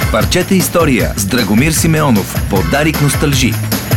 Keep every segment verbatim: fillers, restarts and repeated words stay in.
Парчета история с Драгомир Симеонов. Подарик носталжи.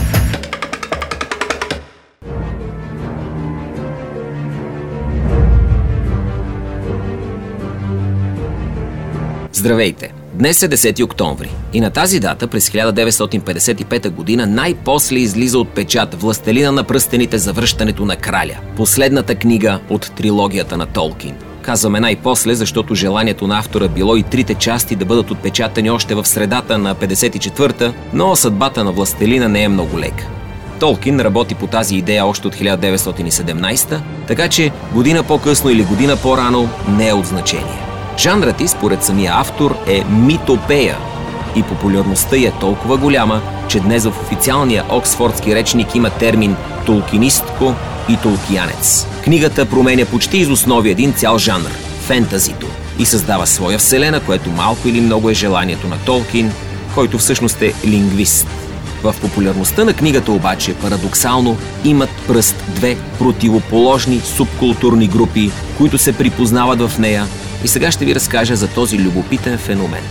Здравейте! Днес е десети октомври и на тази дата през хиляда деветстотин петдесет и пета година най-после излиза от печат Властелина на пръстените за връщането на краля. Последната книга от трилогията на Толкин. Казваме най-после, защото желанието на автора било и трите части да бъдат отпечатани още в средата на петдесет и четвърта, но съдбата на Властелина не е много лека. Толкин работи по тази идея още от хиляда деветстотин и седемнадесета, така че година по-късно или година по-рано не е от значение. Жанрът й, според самия автор, е митопея и популярността й е толкова голяма, че днес в официалния оксфордски речник има термин толкинистко и толкиянец. Книгата променя почти из основи един цял жанр – фентазито, и създава своя вселена, което малко или много е желанието на Толкин, който всъщност е лингвист. В популярността на книгата обаче, парадоксално, имат пръст две противоположни субкултурни групи, които се припознават в нея, и сега ще ви разкажа за този любопитен феномен.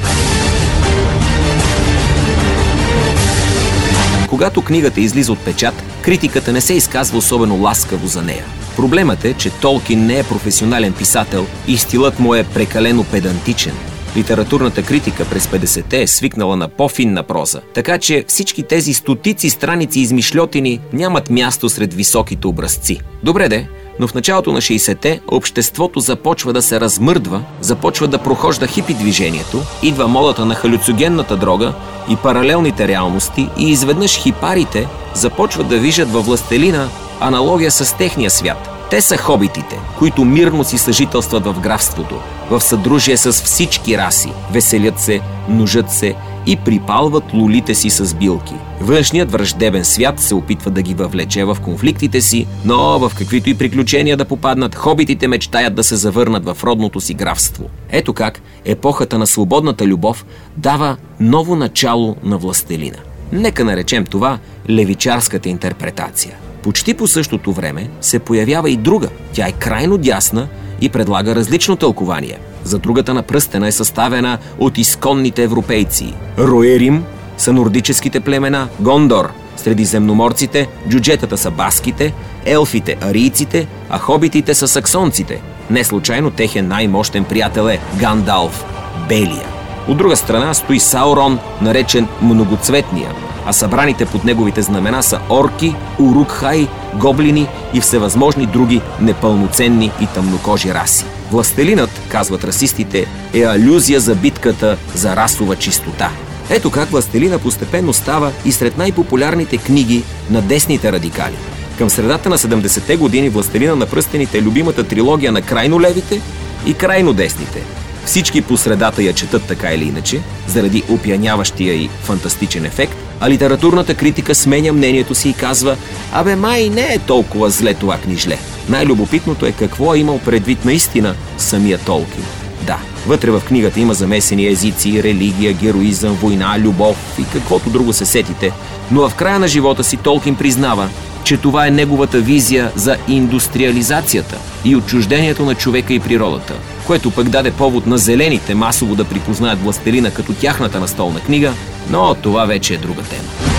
Когато книгата излиза от печат, критиката не се изказва особено ласкаво за нея. Проблемът е, че Толкин не е професионален писател и стилът му е прекалено педантичен. Литературната критика през петдесетте е свикнала на по-финна проза, така че всички тези стотици страници измишльотини нямат място сред високите образци. Добре де, но в началото на шейсетте обществото започва да се размърдва, започва да прохожда хипи движението, идва модата на халюцогенната дрога и паралелните реалности и изведнъж хипарите започват да виждат във Властелина аналогия с техния свят. Те са хобитите, които мирно си съжителстват в графството, в съдружие с всички раси, веселят се, множат се и припалват лулите си с билки. Външният враждебен свят се опитва да ги въвлече в конфликтите си, но в каквито и приключения да попаднат, хобитите мечтаят да се завърнат в родното си графство. Ето как епохата на свободната любов дава ново начало на Властелина. Нека наречем това левичарската интерпретация. Почти по същото време се появява и друга. Тя е крайно дясна и предлага различно тълкование. Задругата на пръстена е съставена от изконните европейци. Роерим са нордическите племена, Гондор – средиземноморците, джуджетата са баските, елфите – арийците, а хобитите са саксонците. Не случайно техен най-мощен приятел е Гандалф – Белия. От друга страна стои Саурон, наречен Многоцветния, а събраните под неговите знамена са орки, урукхай, гоблини и всевъзможни други непълноценни и тъмнокожи раси. Властелинът, казват расистите, е алюзия за битката за расова чистота. Ето как Властелина постепенно става и сред най-популярните книги на десните радикали. Към средата на седемдесетте години Властелина на пръстените е любимата трилогия на крайно левите и крайно десните. Всички по средата я четат така или иначе, заради опияняващия и фантастичен ефект, а литературната критика сменя мнението си и казва: абе май не е толкова зле това книжле. Най-любопитното е какво е имал предвид наистина самия Толкин. Да, вътре в книгата има замесени езици, религия, героизъм, война, любов и каквото друго се сетите, но в края на живота си Толкин признава, че това е неговата визия за индустриализацията и отчуждението на човека и природата, което пък даде повод на зелените масово да припознаят Властелина като тяхната настолна книга, но това вече е друга тема.